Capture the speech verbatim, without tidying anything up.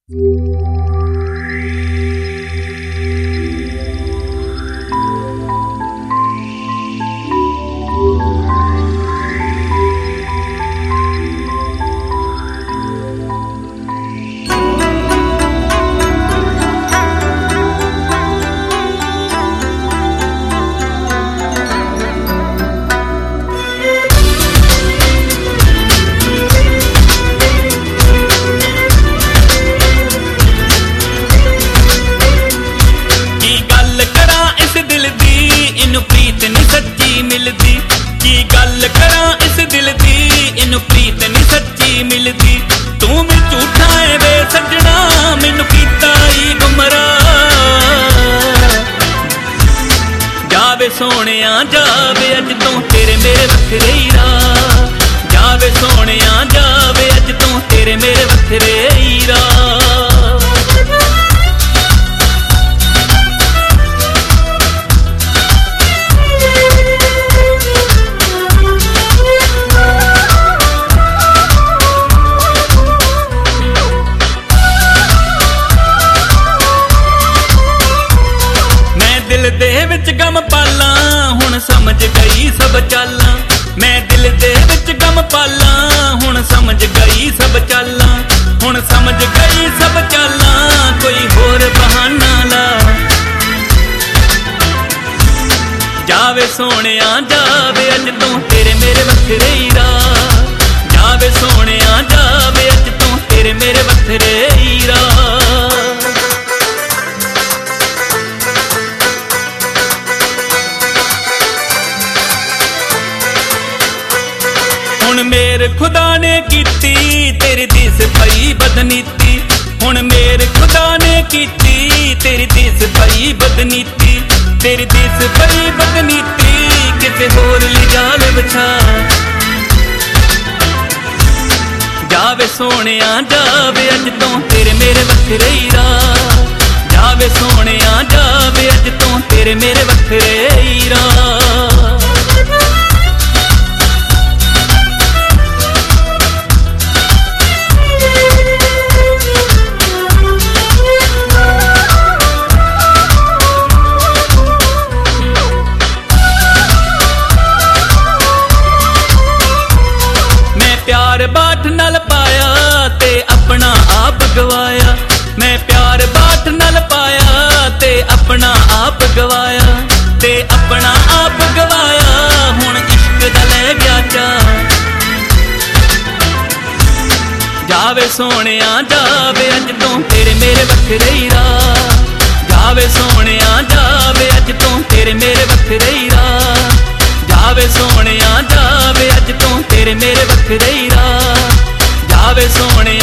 सोनिया जावे अज तो तेरे मेरे वखरे ही राह, जावे सोनिया जावे अज तो तेरे मेरे वखरे ही राह। मैं दिल दे विच गम पाला हुण समझ गई सब चालां, मैं दिल दे विच गम पाला हुण समझ गई सब चालां, हुण समझ गई सब चालां, कोई होर बहाना ला। जावे सोनिया जावे अज तो तेरे मेरे वखरे ही राह, जावे सोनिया जावे अज तो तेरे मेरे वखरे ही राह। हुण मेर खुदा ने कीती तेरी दिस पई बदनीती, हुण मेर खुदा ने कीती तेरी दिस पई बदनीती, तेरी दिस पई बदनीती किसे होर ली जाल बिछा। जावे सोनिया जावे अज तो तेरे मेरे वखरे ही राह, जावे सोनिया जावे अज तो तेरे मेरे वखरे ही राह। प्यार बाट नाल पाया ते अपना आप गवाया, मैं प्यार बाट नाल पाया ते अपना आप गवाया, ते अपना आप गवाया हुण इश्क दा लै गया चा। जावे सोनिया जावे अज तो तेरे मेरे वखरे ही राह, जावे सोनिया जावे अज तो तेरे मेरे वखरे ही राह, जावे सोनिया जावे अज तो तेरे मेरे वखरे ही राह, जावे सोनिया